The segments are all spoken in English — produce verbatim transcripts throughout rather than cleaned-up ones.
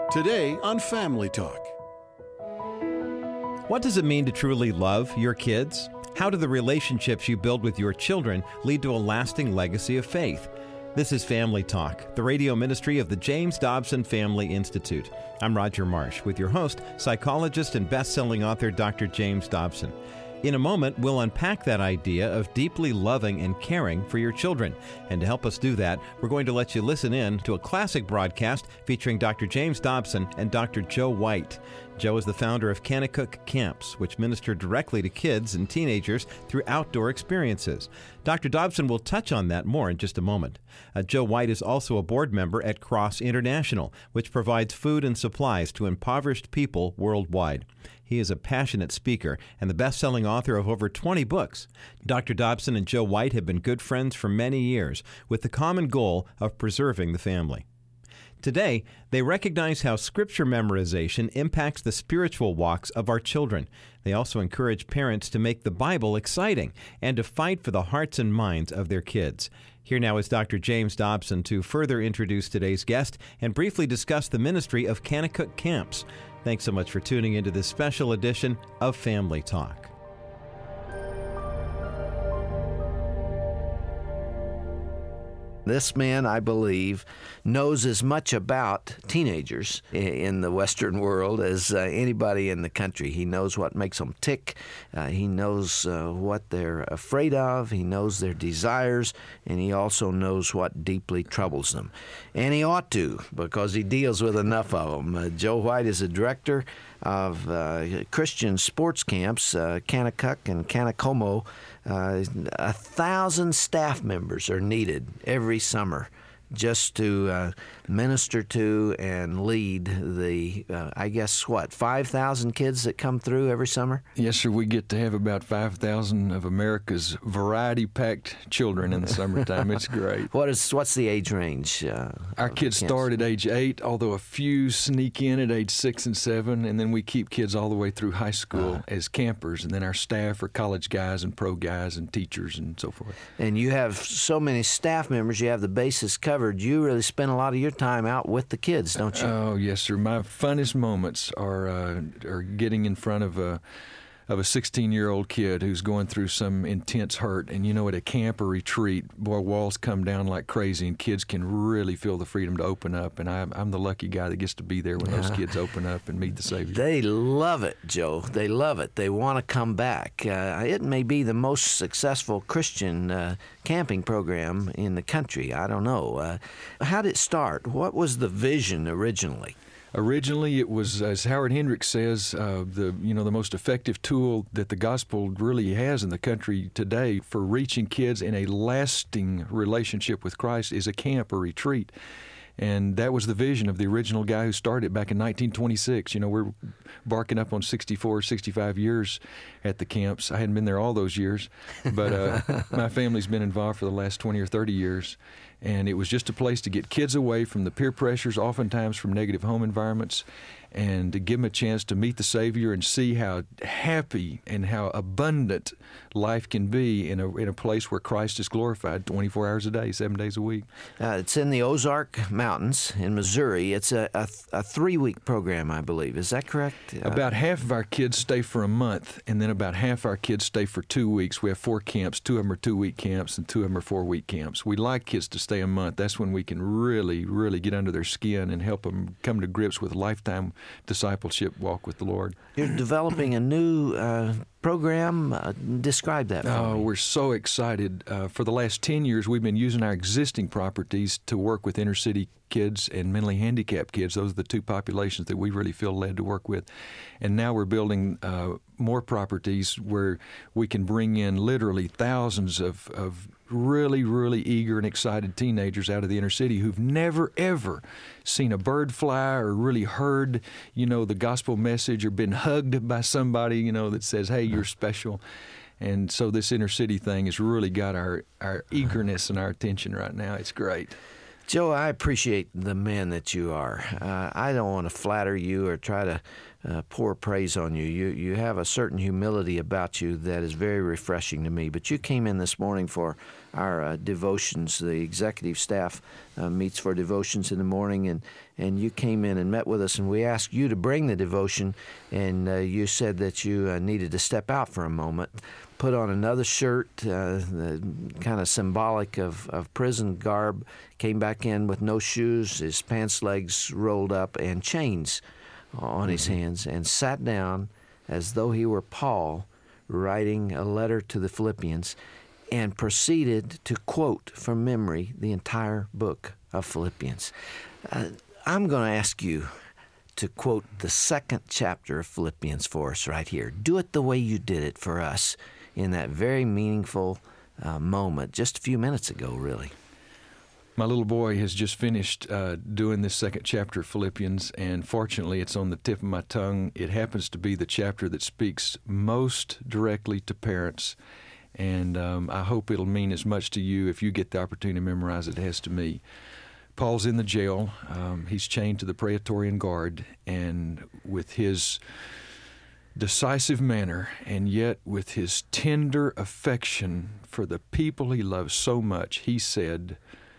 Today on Family Talk. What does it mean to truly love your kids? How do the relationships you build with your children lead to a lasting legacy of faith? This is Family Talk, the radio ministry of the James Dobson Family Institute. I'm Roger Marsh with your host, psychologist and best-selling author Doctor James Dobson. In a moment, we'll unpack that idea of deeply loving and caring for your children. And to help us do that, we're going to let you listen in to a classic broadcast featuring Doctor James Dobson and Doctor Joe White. Joe is the founder of Kanakuk Camps, which minister directly to kids and teenagers through outdoor experiences. Doctor Dobson will touch on that more in just a moment. Uh, Joe White is also a board member at Cross International, which provides food and supplies to impoverished people worldwide. He is a passionate speaker and the best-selling author of over twenty books. Doctor Dobson and Joe White have been good friends for many years, with the common goal of preserving the family. Today, they recognize how Scripture memorization impacts the spiritual walks of our children. They also encourage parents to make the Bible exciting and to fight for the hearts and minds of their kids. Here now is Doctor James Dobson to further introduce today's guest and briefly discuss the ministry of Kanakuk Camps. Thanks so much for tuning into this special edition of Family Talk. This man, I believe, knows as much about teenagers in the Western world as uh, anybody in the country. He knows what makes them tick. Uh, he knows uh, what they're afraid of. He knows their desires, and he also knows what deeply troubles them. And he ought to, because he deals with enough of them. Uh, Joe White is a director of uh, Christian sports camps, uh, Kanakuk and Kanakomo. Uh, a thousand staff members are needed every summer just to uh, minister to and lead the, uh, I guess, what, five thousand kids that come through every summer? Yes, sir. We get to have about five thousand of America's variety-packed children in the summertime. It's great. What is, what's the age range? Uh, Our kids start at age eight, although a few sneak in at age six and seven, and then we keep kids all the way through high school uh, as campers, and then our staff are college guys and pro guys and teachers and so forth. And you have so many staff members, you have the bases covered. You really spend a lot of your time out with the kids, don't you? Oh, yes, sir. My funnest moments are uh, are getting in front of a of a sixteen-year-old kid who's going through some intense hurt. And, you know, at a camp or retreat, boy, walls come down like crazy, and kids can really feel the freedom to open up. And I'm, I'm the lucky guy that gets to be there when those kids open up and meet the Savior. They love it, Joe. They love it. They want to come back. Uh, it may be the most successful Christian uh, camping program in the country. I don't know. Uh, how did it start? What was the vision originally? Originally, it was, as Howard Hendricks says, uh, the you know the most effective tool that the gospel really has in the country today for reaching kids in a lasting relationship with Christ is a camp or retreat. And that was the vision of the original guy who started it back in nineteen twenty-six. You know, we're barking up on sixty-four, sixty-five years at the camps. I hadn't been there all those years, but uh, my family's been involved for the last twenty or thirty years. And it was just a place to get kids away from the peer pressures, oftentimes from negative home environments, and to give them a chance to meet the Savior and see how happy and how abundant life can be in a in a place where Christ is glorified twenty-four hours a day, seven days a week. Uh, it's in the Ozark Mountains in Missouri. It's a, a, a three-week program, I believe. Is that correct? Uh, about half of our kids stay for a month, and then about half our kids stay for two weeks. We have four camps. Two of them are two-week camps, and two of them are four-week camps. We like kids to stay a month. That's when we can really, really get under their skin and help them come to grips with lifetime discipleship walk with the Lord. You're developing a new uh, program. Uh, describe that for Oh, me. we're so excited. Uh, for the last ten years, we've been using our existing properties to work with inner city kids and mentally handicapped kids. Those are the two populations that we really feel led to work with. And now we're building uh, more properties where we can bring in literally thousands of, of really, really eager and excited teenagers out of the inner city who've never, ever seen a bird fly or really heard, you know, the gospel message or been hugged by somebody, you know, that says, hey, you're special. And so this inner city thing has really got our, our eagerness and our attention right now. It's great. Joe, I appreciate the man that you are. Uh, I don't want to flatter you or try to uh, pour praise on you. You you have a certain humility about you that is very refreshing to me. But you came in this morning for our uh, devotions. The executive staff uh, meets for devotions in the morning, and, and you came in and met with us, and we asked you to bring the devotion, and uh, you said that you uh, needed to step out for a moment, put on another shirt, uh, kind of symbolic of, of prison garb, came back in with no shoes, his pants legs rolled up, and chains on mm-hmm. his hands, and sat down as though he were Paul writing a letter to the Philippians, and proceeded to quote from memory the entire book of Philippians. Uh, I'm going to ask you to quote the second chapter of Philippians for us right here. Do it the way you did it for us in that very meaningful uh, moment just a few minutes ago, really. My little boy has just finished uh, doing this second chapter of Philippians, and fortunately it's on the tip of my tongue. It happens to be the chapter that speaks most directly to parents, and um, I hope it'll mean as much to you if you get the opportunity to memorize it as to me. Paul's in the jail. Um, he's chained to the Praetorian Guard, and with his decisive manner, and yet with his tender affection for the people he loves so much, he said,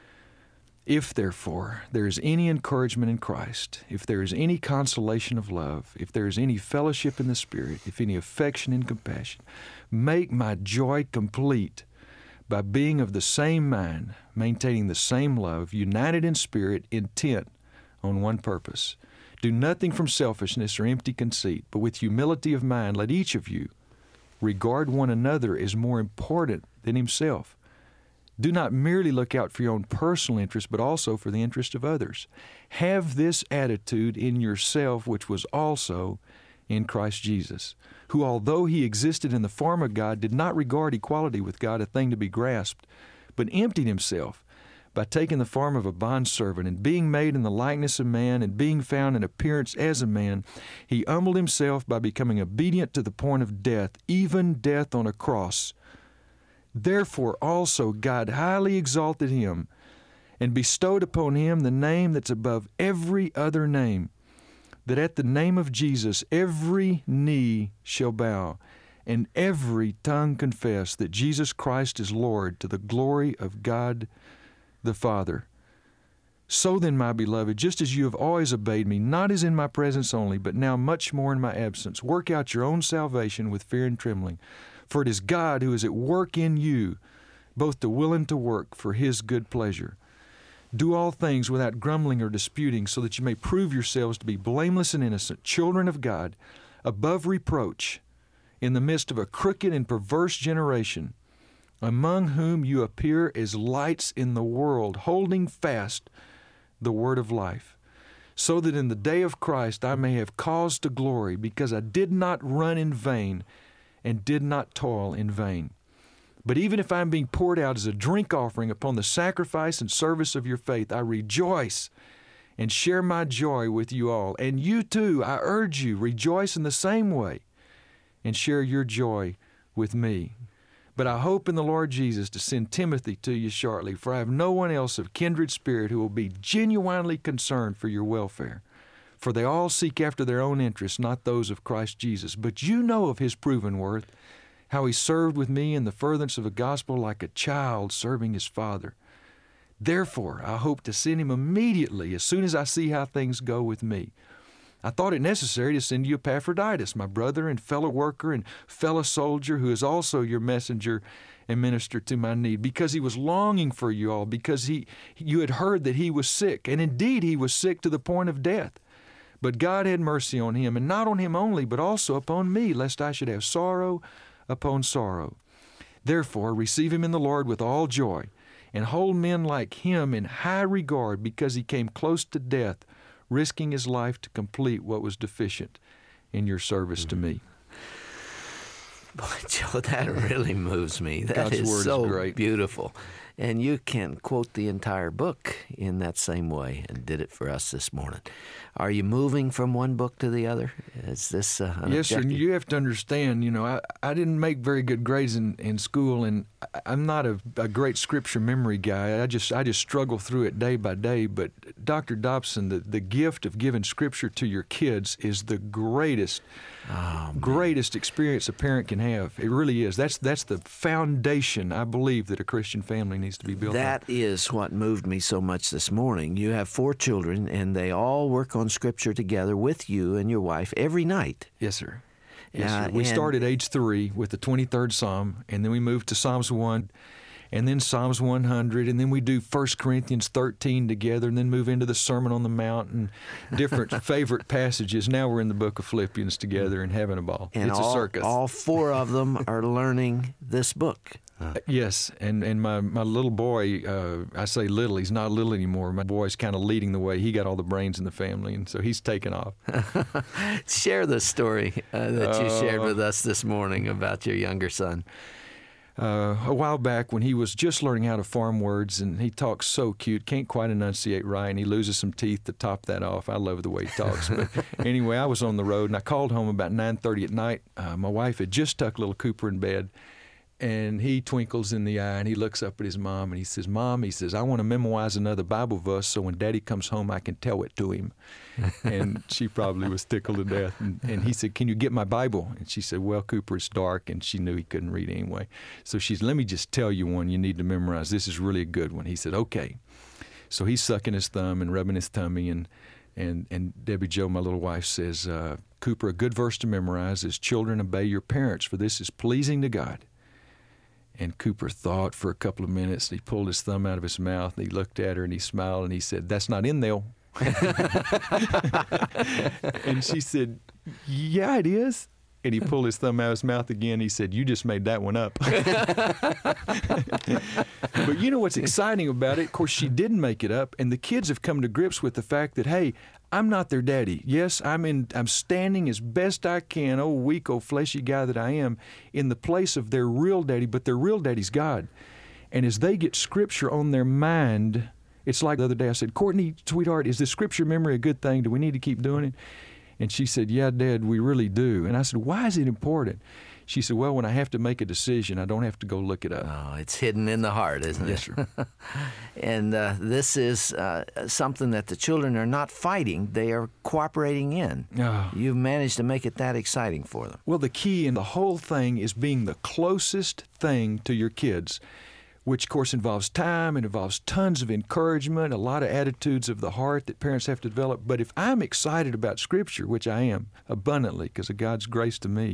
"If, therefore, there is any encouragement in Christ, if there is any consolation of love, if there is any fellowship in the Spirit, if any affection and compassion, make my joy complete by being of the same mind, maintaining the same love, united in spirit, intent on one purpose. Do nothing from selfishness or empty conceit, but with humility of mind let each of you regard one another as more important than himself. Do not merely look out for your own personal interest, but also for the interest of others. Have this attitude in yourself, which was also in Christ Jesus, who, although he existed in the form of God, did not regard equality with God a thing to be grasped, but emptied himself by taking the form of a bondservant, and being made in the likeness of man, and being found in appearance as a man, he humbled himself by becoming obedient to the point of death, even death on a cross. Therefore also God highly exalted him, and bestowed upon him the name that's above every other name, that at the name of Jesus every knee shall bow, and every tongue confess that Jesus Christ is Lord, to the glory of God the Father. So then, my beloved, just as you have always obeyed me, not as in my presence only, but now much more in my absence, work out your own salvation with fear and trembling. For it is God who is at work in you, both to will and to work for his good pleasure. Do all things without grumbling or disputing, so that you may prove yourselves to be blameless and innocent, children of God, above reproach, in the midst of a crooked and perverse generation, among whom you appear as lights in the world, holding fast the word of life, so that in the day of Christ I may have cause to glory, because I did not run in vain and did not toil in vain. But even if I am being poured out as a drink offering upon the sacrifice and service of your faith, I rejoice and share my joy with you all. And you too, I urge you, rejoice in the same way and share your joy with me. But I hope in the Lord Jesus to send Timothy to you shortly, for I have no one else of kindred spirit who will be genuinely concerned for your welfare. For they all seek after their own interests, not those of Christ Jesus. But you know of his proven worth, how he served with me in the furtherance of the gospel like a child serving his father. Therefore, I hope to send him immediately as soon as I see how things go with me. I thought it necessary to send you Epaphroditus, my brother and fellow worker and fellow soldier, who is also your messenger and minister to my need, because he was longing for you all, because he you had heard that he was sick, and indeed he was sick to the point of death. But God had mercy on him, and not on him only, but also upon me, lest I should have sorrow upon sorrow. Therefore, receive him in the Lord with all joy, and hold men like him in high regard, because he came close to death, risking his life to complete what was deficient in your service to me. Boy, Joe, that really moves me. That God's is word so is great. Beautiful. And you can quote the entire book in that same way, and did it for us this morning. Are you moving from one book to the other? Is this uh, an Yes, sir. objective? And you have to understand, you know, I, I didn't make very good grades in, in school, and I, I'm not a, a great scripture memory guy. I just I just struggle through it day by day. But Doctor Dobson, the, the gift of giving scripture to your kids is the greatest, oh, greatest experience a parent can have. It really is. That's that's the foundation, I believe, that a Christian family needs to be built on. That is what moved me so much this morning. You have four children, and they all work on scripture together with you and your wife every night. Yes, sir. Yes, Uh, sir. We and- started age three with the twenty-third Psalm, and then we moved to Psalms one, and then Psalms one hundred, and then we do First Corinthians thirteen together, and then move into the Sermon on the Mount and different favorite passages. Now we're in the book of Philippians together and having a ball. And it's all, a circus. all four of them are learning this book. Uh, yes, and, and my, my little boy, uh, I say little, he's not little anymore. My boy's kind of leading the way. He got all the brains in the family, and so he's taken off. Share the story uh, that you Uh, shared with us this morning about your younger son. Uh, a while back when he was just learning how to form words, and he talks so cute, can't quite enunciate right, and he loses some teeth to top that off. I love the way he talks. But anyway, I was on the road, and I called home about nine thirty at night. Uh, my wife had just tucked little Cooper in bed, and he twinkles in the eye, and he looks up at his mom, and he says, Mom, he says, I want to memorize another Bible verse so when Daddy comes home, I can tell it to him. And she probably was tickled to death. And, and he said, can you get my Bible? And she said, well, Cooper, it's dark, and she knew he couldn't read anyway. So she said, let me just tell you one you need to memorize. This is really a good one. He said, okay. So he's sucking his thumb and rubbing his tummy, and and, and Debbie Jo, my little wife, says, uh, Cooper, a good verse to memorize is, children, obey your parents, for this is pleasing to God. And Cooper thought for a couple of minutes, and he pulled his thumb out of his mouth, and he looked at her, and he smiled, and he said, that's not in there. And she said, yeah, it is. And he pulled his thumb out of his mouth again. He said, you just made that one up. But you know what's exciting about it? Of course, she didn't make it up, and the kids have come to grips with the fact that, hey, I'm not their daddy. Yes, I'm in. I'm standing as best I can, oh weak, oh fleshy guy that I am, in the place of their real daddy, but their real daddy's God. And as they get Scripture on their mind, it's like the other day I said, Courtney, sweetheart, is this Scripture memory a good thing? Do we need to keep doing it? And she said, yeah, Dad, we really do. And I said, why is it important? She said, well, when I have to make a decision, I don't have to go look it up. Oh, it's hidden in the heart, isn't it? Yes, sir. And uh, this is uh, something that the children are not fighting. They are cooperating in. Oh. You've managed to make it that exciting for them. Well, the key in the whole thing is being the closest thing to your kids, which, of course, involves time. It involves tons of encouragement, a lot of attitudes of the heart that parents have to develop. But if I'm excited about Scripture, which I am abundantly because of God's grace to me,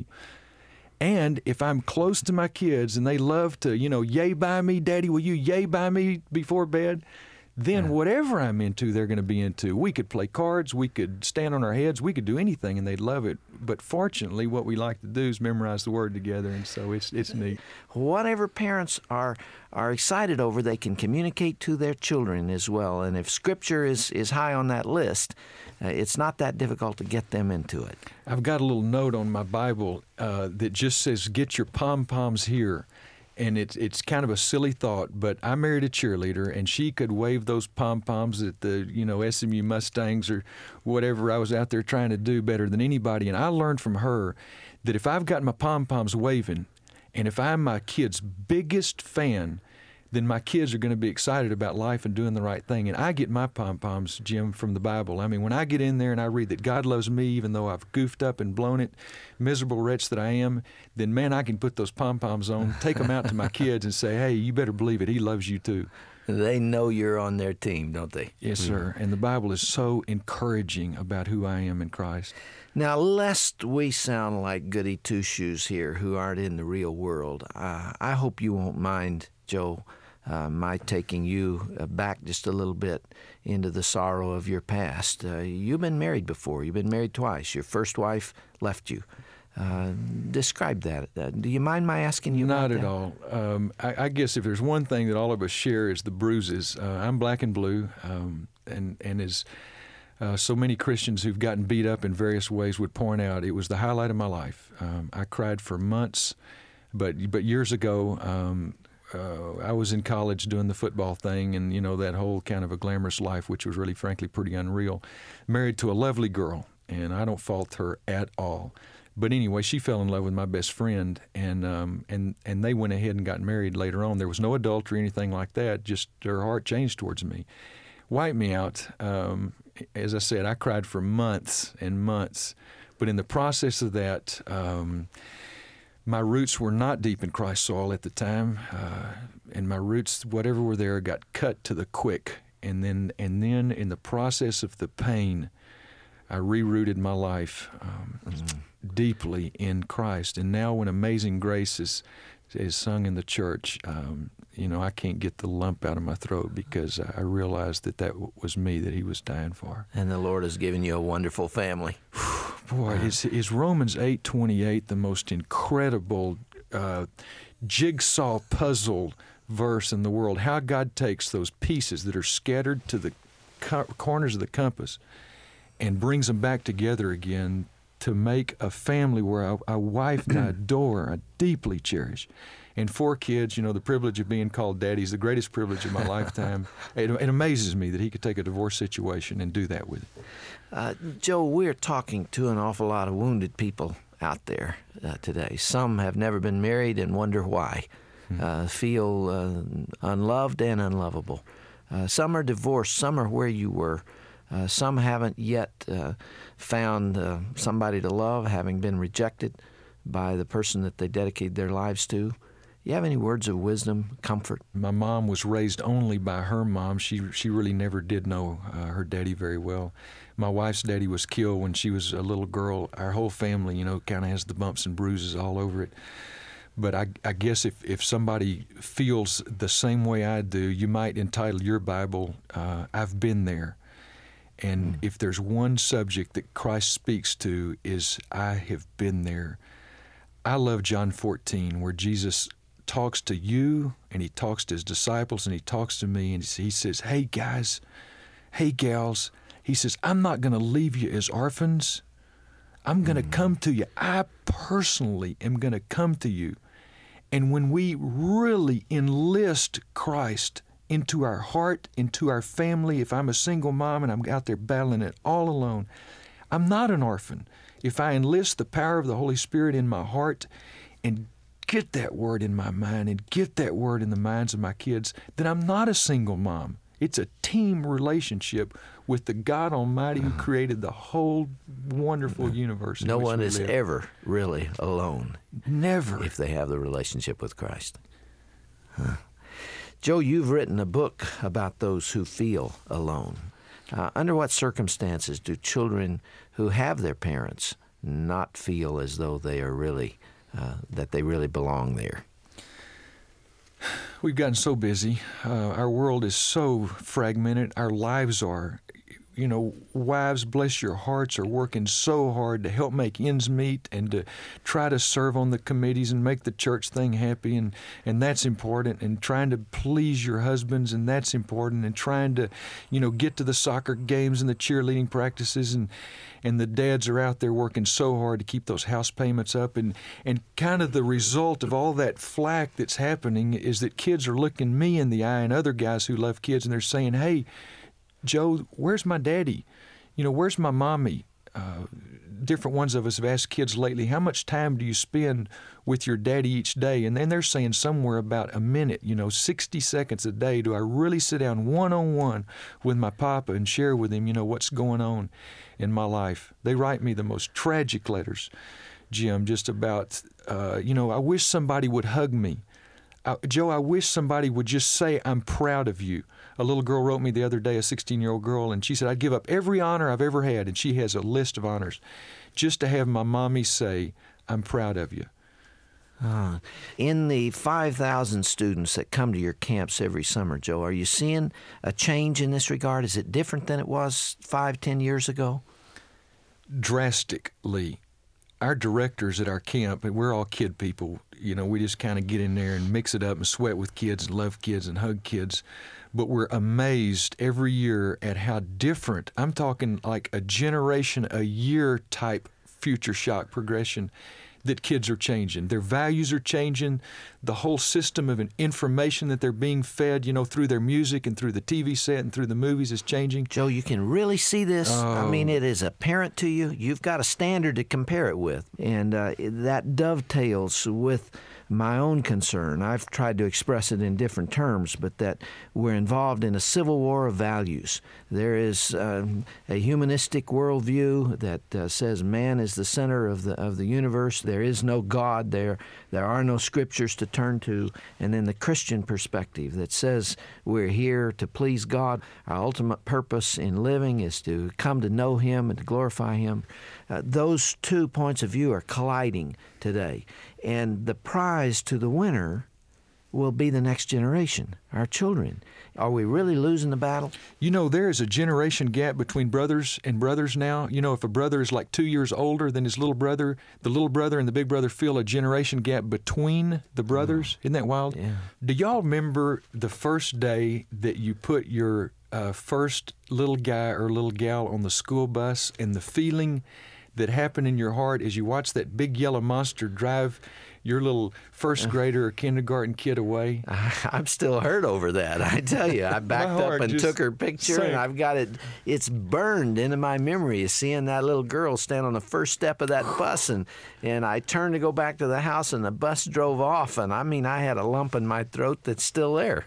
and if I'm close to my kids and they love to, you know, yay by me, Daddy, will you yay by me before bed? Then yeah. whatever I'm into, they're going to be into. We could play cards, we could stand on our heads, we could do anything, and they'd love it. But fortunately, what we like to do is memorize the Word together, and so it's it's neat. Whatever parents are are excited over, they can communicate to their children as well. And if Scripture is, is high on that list, uh, it's not that difficult to get them into it. I've got a little note on my Bible uh, that just says, get your pom-poms here. And it's it's kind of a silly thought, but I married a cheerleader, and she could wave those pom-poms at the, you know, S M U Mustangs or whatever I was out there trying to do better than anybody. And I learned from her that if I've got my pom-poms waving, and if I'm my kid's biggest fan, then my kids are going to be excited about life and doing the right thing. And I get my pom-poms, Jim, from the Bible. I mean, when I get in there and I read that God loves me even though I've goofed up and blown it, miserable wretch that I am, then, man, I can put those pom-poms on, take them out to my kids and say, hey, you better believe it, He loves you too. They know you're on their team, don't they? Yes, sir. And the Bible is so encouraging about who I am in Christ. Now, lest we sound like goody two-shoes here who aren't in the real world, uh, I hope you won't mind, Joe, uh, my taking you uh, back just a little bit into the sorrow of your past. Uh, you've been married before. You've been married twice. Your first wife left you. Uh, describe that. Uh, do you mind my asking you Not about at that? all. Um, I, I guess if there's one thing that all of us share is the bruises. Uh, I'm black and blue, um, and, and as uh, so many Christians who've gotten beat up in various ways would point out, it was the highlight of my life. Um, I cried for months, but but years ago, um, uh, I was in college doing the football thing and, you know, that whole kind of a glamorous life, which was really, frankly, pretty unreal. Married to a lovely girl, and I don't fault her at all. But anyway, she fell in love with my best friend, and um, and and they went ahead and got married later on. There was no adultery or anything like that. Just her heart changed towards me. Wiped me out. Um, as I said, I cried for months and months. But in the process of that, um, my roots were not deep in Christ's soil at the time, uh, and my roots, whatever were there, got cut to the quick. And then, and then, in the process of the pain, I rerouted my life um, mm. deeply in Christ. And now when Amazing Grace is, is sung in the church, um, you know, I can't get the lump out of my throat because I realized that that was me that he was dying for. And the Lord has given you a wonderful family. Boy, is, is Romans eight twenty-eight the most incredible uh, jigsaw puzzle verse in the world? How God takes those pieces that are scattered to the co- corners of the compass and brings them back together again to make a family where a, a wife and I adore, I deeply cherish, and four kids. You know, the privilege of being called daddy is the greatest privilege of my lifetime. It, it amazes me that he could take a divorce situation and do that with it. Uh, Joe, we're talking to an awful lot of wounded people out there uh, today. Some have never been married and wonder why, mm-hmm. uh, feel uh, unloved and unlovable. Uh, some are divorced. Some are where you were. Uh, some haven't yet uh, found uh, somebody to love, having been rejected by the person that they dedicated their lives to. You have any words of wisdom, comfort? My mom was raised only by her mom. She she really never did know uh, her daddy very well. My wife's daddy was killed when she was a little girl. Our whole family, you know, kind of has the bumps and bruises all over it. But I, I guess if, if somebody feels the same way I do, you might entitle your Bible, uh, I've Been There. And mm. if there's one subject that Christ speaks to is, I have been there. I love John fourteen, where Jesus talks to you, and he talks to his disciples, and he talks to me, and he says, hey guys, hey gals, he says, I'm not going to leave you as orphans. I'm going to mm. come to you. I personally am going to come to you. And when we really enlist Christ into our heart, into our family, if I'm a single mom and I'm out there battling it all alone, I'm not an orphan. If I enlist the power of the Holy Spirit in my heart and get that word in my mind and get that word in the minds of my kids, then I'm not a single mom. It's a team relationship with the God Almighty who created the whole wonderful universe. No one is live. ever really alone. Never. If they have the relationship with Christ. Huh. Joe, you've written a book about those who feel alone. Uh, under what circumstances do children who have their parents not feel as though they are really, uh, that they really belong there? We've gotten so busy. Uh, our world is so fragmented. Our lives are. You know, wives, bless your hearts, are working so hard to help make ends meet and to try to serve on the committees and make the church thing happy, and, and that's important, and trying to please your husbands, and that's important, and trying to, you know, get to the soccer games and the cheerleading practices, and and the dads are out there working so hard to keep those house payments up, and, and kind of the result of all that flack that's happening is that kids are looking me in the eye and other guys who love kids, and they're saying, hey, Joe, where's my daddy? You know, where's my mommy? Uh, different ones of us have asked kids lately, how much time do you spend with your daddy each day? And then they're saying somewhere about a minute, you know, sixty seconds a day. Do I really sit down one-on-one with my papa and share with him, you know, what's going on in my life? They write me the most tragic letters, Jim, just about, uh, you know, I wish somebody would hug me. I, Joe, I wish somebody would just say, I'm proud of you. A little girl wrote me the other day, a sixteen-year-old girl, and she said, I'd give up every honor I've ever had, and she has a list of honors, just to have my mommy say, I'm proud of you. Uh, in the five thousand students that come to your camps every summer, Joe, are you seeing a change in this regard? Is it different than it was five, ten years ago? Drastically. Our directors at our camp, and we're all kid people, you know, we just kind of get in there and mix it up and sweat with kids and love kids and hug kids. But we're amazed every year at how different, I'm talking like a generation a year type future shock progression, that kids are changing. Their values are changing. The whole system of information that they're being fed, you know, through their music and through the T V set and through the movies is changing. Joe, you can really see this. Oh. I mean, it is apparent to you. You've got a standard to compare it with. And uh, that dovetails with my own concern. I've tried to express it in different terms, but that we're involved in a civil war of values. There is um, a humanistic worldview that uh, says man is the center of the of the universe. There is no God. There there are no scriptures to turn to. And then the Christian perspective that says we're here to please God. Our ultimate purpose in living is to come to know Him and to glorify Him. Uh, those two points of view are colliding today. And the prize to the winner will be the next generation, our children. Are we really losing the battle? You know, there is a generation gap between brothers and brothers now. You know, if a brother is like two years older than his little brother, the little brother and the big brother feel a generation gap between the brothers. Oh. Isn't that wild? Yeah. Do y'all remember the first day that you put your uh, first little guy or little gal on the school bus and the feeling that happened in your heart as you watched that big yellow monster drive your little first grader or kindergarten kid away? I'm still hurt over that. I tell you, I backed up and took her picture, sank. And I've got it. It's burned into my memory of seeing that little girl stand on the first step of that bus, and and I turned to go back to the house, and the bus drove off, and I mean, I had a lump in my throat that's still there.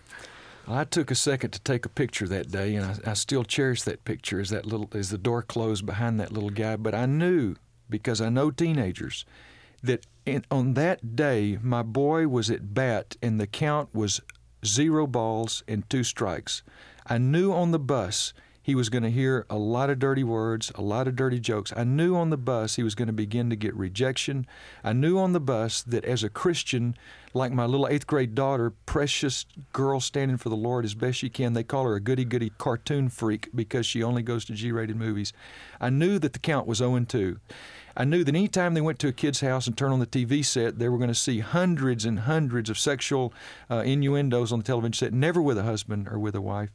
I took a second to take a picture that day, and I, I still cherish that picture as that little as the door closed behind that little guy. But I knew, because I know teenagers, that in, on that day my boy was at bat and the count was zero balls and two strikes. I knew on the bus he was going to hear a lot of dirty words, a lot of dirty jokes. I knew on the bus he was going to begin to get rejection. I knew on the bus that as a Christian, like my little eighth grade daughter, precious girl standing for the Lord as best she can, they call her a goody-goody cartoon freak because she only goes to G-rated movies. I knew that the count was oh and two. I knew that any time they went to a kid's house and turned on the T V set, they were going to see hundreds and hundreds of sexual uh, innuendos on the television set, never with a husband or with a wife.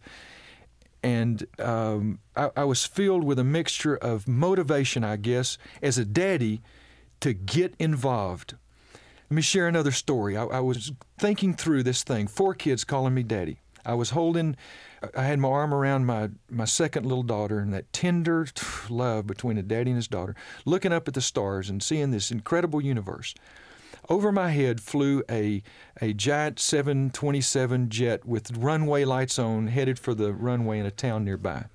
And um, I, I was filled with a mixture of motivation, I guess, as a daddy to get involved. Let me share another story. I, I was thinking through this thing. Four kids calling me daddy. I was holding, I had my arm around my, my second little daughter, and that tender love between a daddy and his daughter, looking up at the stars and seeing this incredible universe. Over my head flew a a giant seven twenty-seven jet with runway lights on, headed for the runway in a town nearby.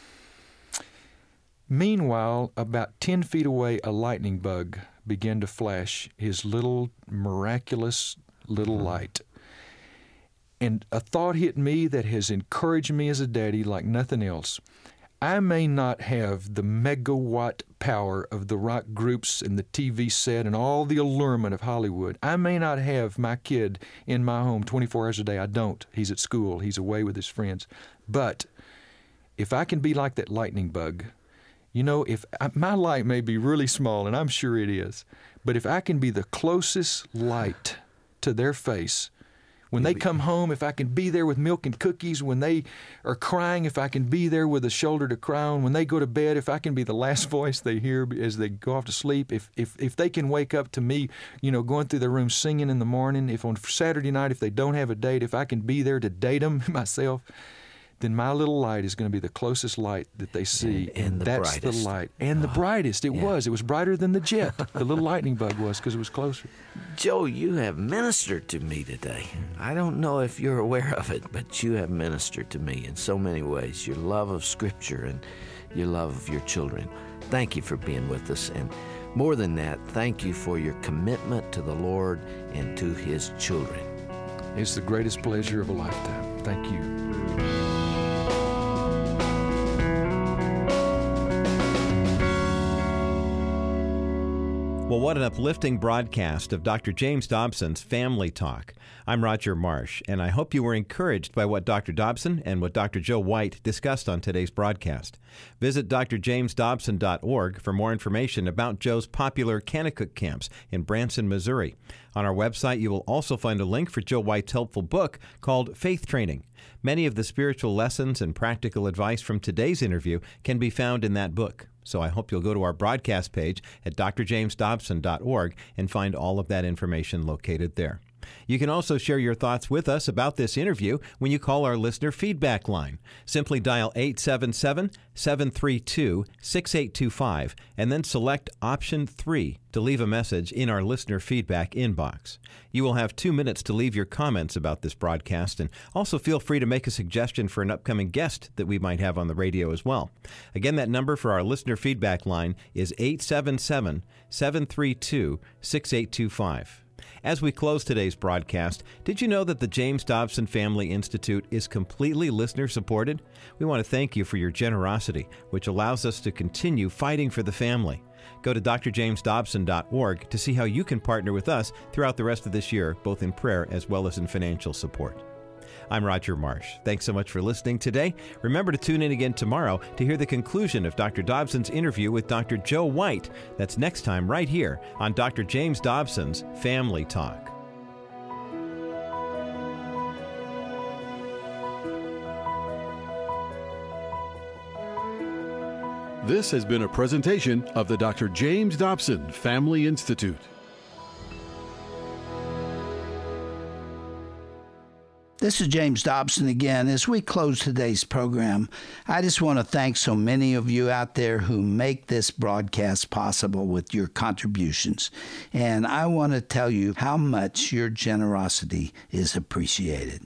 Meanwhile, about ten feet away, a lightning bug began to flash his little miraculous little light. And a thought hit me that has encouraged me as a daddy like nothing else. I may not have the megawatt power of the rock groups and the T V set and all the allurement of Hollywood. I may not have my kid in my home twenty-four hours a day. I don't. He's at school. He's away with his friends. But if I can be like that lightning bug, you know, if I, my light may be really small, and I'm sure it is, but if I can be the closest light to their face, when they come home, if I can be there with milk and cookies, when they are crying, if I can be there with a shoulder to cry on, when they go to bed, if I can be the last voice they hear as they go off to sleep, if if if they can wake up to me, you know, going through their room singing in the morning, if on Saturday night, if they don't have a date, if I can be there to date them myself, then my little light is going to be the closest light that they see. And, and the that's brightest. the light. And the brightest. It yeah. was. It was brighter than the jet. The little lightning bug was, because it was closer. Joe, you have ministered to me today. I don't know if you're aware of it, but you have ministered to me in so many ways. Your love of Scripture and your love of your children. Thank you for being with us. And more than that, thank you for your commitment to the Lord and to His children. It's the greatest pleasure of a lifetime. Thank you. Well, what an uplifting broadcast of Doctor James Dobson's Family Talk. I'm Roger Marsh, and I hope you were encouraged by what Doctor Dobson and what Doctor Joe White discussed on today's broadcast. Visit d r james dobson dot org for more information about Joe's popular Kanakuk camps in Branson, Missouri. On our website, you will also find a link for Joe White's helpful book called Faith Training. Many of the spiritual lessons and practical advice from today's interview can be found in that book. So I hope you'll go to our broadcast page at d r james dobson dot org and find all of that information located there. You can also share your thoughts with us about this interview when you call our listener feedback line. Simply dial eight seven seven, seven three two, six eight two five and then select option three to leave a message in our listener feedback inbox. You will have two minutes to leave your comments about this broadcast, and also feel free to make a suggestion for an upcoming guest that we might have on the radio as well. Again, that number for our listener feedback line is eight seven seven, seven three two, six eight two five. As we close today's broadcast, did you know that the James Dobson Family Institute is completely listener-supported? We want to thank you for your generosity, which allows us to continue fighting for the family. Go to d r james dobson dot org to see how you can partner with us throughout the rest of this year, both in prayer as well as in financial support. I'm Roger Marsh. Thanks so much for listening today. Remember to tune in again tomorrow to hear the conclusion of Doctor Dobson's interview with Doctor Joe White. That's next time right here on Doctor James Dobson's Family Talk. This has been a presentation of the Doctor James Dobson Family Institute. This is James Dobson again. As we close today's program, I just want to thank so many of you out there who make this broadcast possible with your contributions. And I want to tell you how much your generosity is appreciated.